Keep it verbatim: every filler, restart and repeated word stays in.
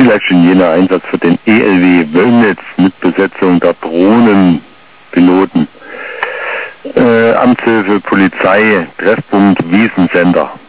vielleicht schon jener Einsatz für den E L W Wöllnitz mit Besetzung der Drohnenpiloten. Äh, Amtshilfe, Polizei, Treffpunkt Wiesensender.